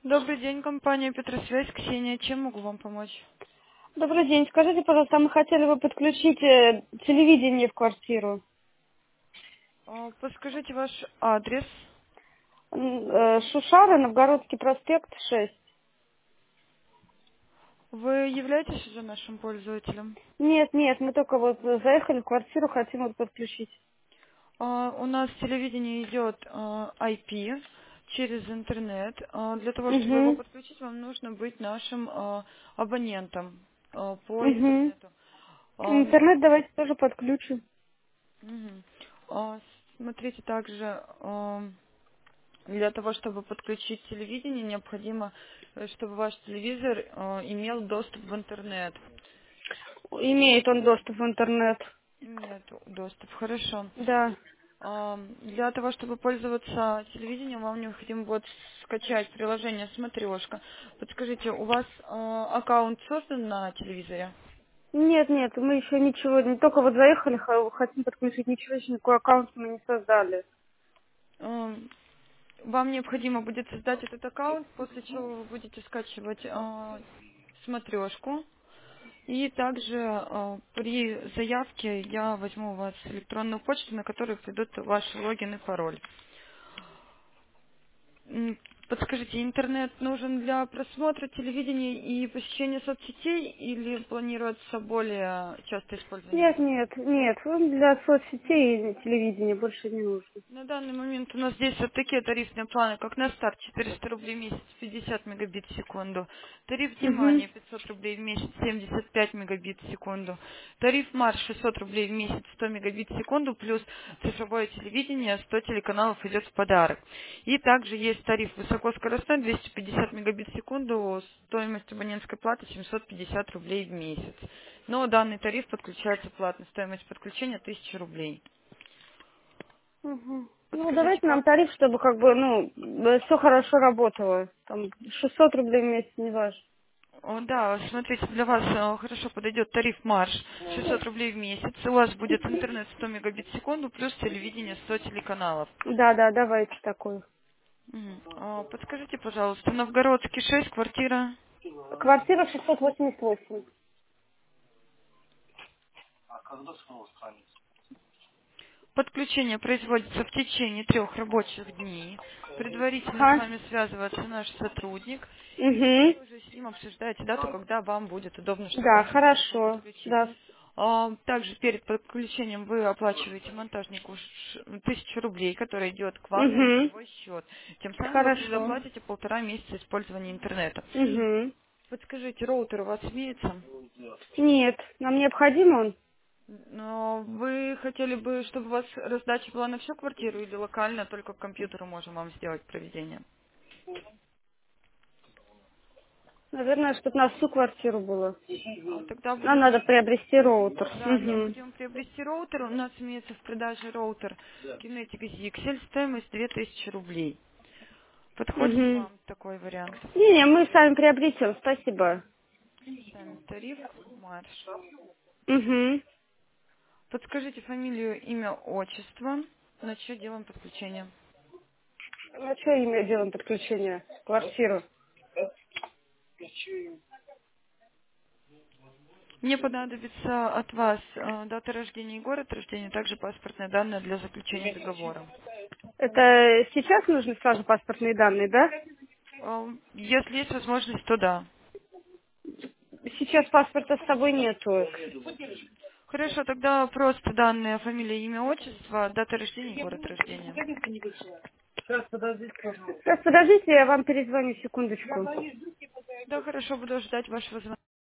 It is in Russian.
Добрый день, компания Петросвязь, Ксения. Чем могу вам помочь? Добрый день. Скажите, пожалуйста, мы хотели бы подключить телевидение в квартиру. Подскажите ваш адрес. Шушара, Новгородский проспект, 6. Вы являетесь уже нашим пользователем? Нет, нет, мы только вот заехали в квартиру, хотим вот подключить. У нас телевидение идет IP через интернет. Для того, чтобы его Угу, подключить, вам нужно быть нашим абонентом по угу. интернету. Ам, Интернет давайте тоже подключим. мгм. А, Смотрите, также для того, чтобы подключить телевидение, необходимо, чтобы ваш телевизор имел доступ в интернет. Имеет он доступ в интернет. Нет, доступ, хорошо. Да. Для того, чтобы пользоваться телевидением, вам необходимо будет скачать приложение «Смотрешка». Подскажите, у вас аккаунт создан на телевизоре? Нет, нет, мы еще ничего, не только вот заехали, хотим подключить, ничего еще, никакой аккаунт мы не создали. Ам, Вам необходимо будет создать этот аккаунт, после чего вы будете скачивать «Смотрешку». И также при заявке я возьму у вас электронную почту, на которую придут ваши логин и пароль. Подскажите, интернет нужен для просмотра телевидения и посещения соцсетей или планируется более частое использование Нет, интернета? нет, нет, он для соцсетей и телевидения больше не нужен. На данный момент у нас здесь вот такие тарифные планы, как на старт 400 рублей в месяц, 50 мегабит в секунду. Тариф Угу, внимания 500 рублей в месяц, 75 мегабит в секунду. Тариф марш 600 рублей в месяц, 100 мегабит в секунду, плюс цифровое телевидение, 100 телеканалов идет в подарок. И также есть тариф высокоскоростной, 250 мегабит в секунду, стоимость абонентской платы 750 рублей в месяц. Но данный тариф подключается платно, стоимость подключения 1000 рублей. угу. Ну, Подскажите, давайте нам как? тариф, чтобы как бы, ну, все хорошо работало. Там 600 рублей в месяц, не важно. Да, смотрите, для вас хорошо подойдет тариф марш 600 рублей в месяц. У вас будет интернет 100 мегабит в секунду плюс телевидение 100 телеканалов. Да, да, давайте такой. Мгм. Подскажите, пожалуйста, Новгородский 6, квартира. Квартира 688. Подключение производится в течение 3 рабочих дней. Предварительно с Ага. вами связывается наш сотрудник, и Угу. вы уже с ним обсуждаете дату, когда вам будет удобно, чтобы Да, ваш телевизор хорошо. подключить. Да. Также перед подключением вы оплачиваете монтажнику 1000 рублей, который идет к вам на Угу. лицевой счет. Тем самым вы Хорошо. предоплатите 1,5 месяца использования интернета. Угу. Подскажите, роутер у вас имеется? Нет, нам необходим он. Но вы хотели бы, чтобы у вас раздача была на всю квартиру или локально, только к компьютеру можем вам сделать проведение? Наверное, чтобы на всю квартиру было. Тогда Нам будем, надо приобрести роутер. да, Угу. необходимо приобрести роутер. У нас имеется в продаже роутер Kinetic ZXL, стоимость 2000 рублей. Подходит Угу. вам такой вариант? Не, мы сами приобретем, спасибо. Сами тариф, марш. Угу. Подскажите фамилию, имя, отчество. Начать делаем подключение. Ну, что имя делаем подключение? Квартиру. Мне понадобится от вас дата рождения и город рождения, также паспортные данные для заключения договора. Это сейчас нужны сразу паспортные данные, да? Если есть возможность, то да. Сейчас паспорта с собой нету. Хорошо, тогда просто данные, фамилия, имя, отчество, дата рождения и город рождения. Сейчас подождите, я вам перезвоню, секундочку. Да, хорошо, буду ждать вашего звонка.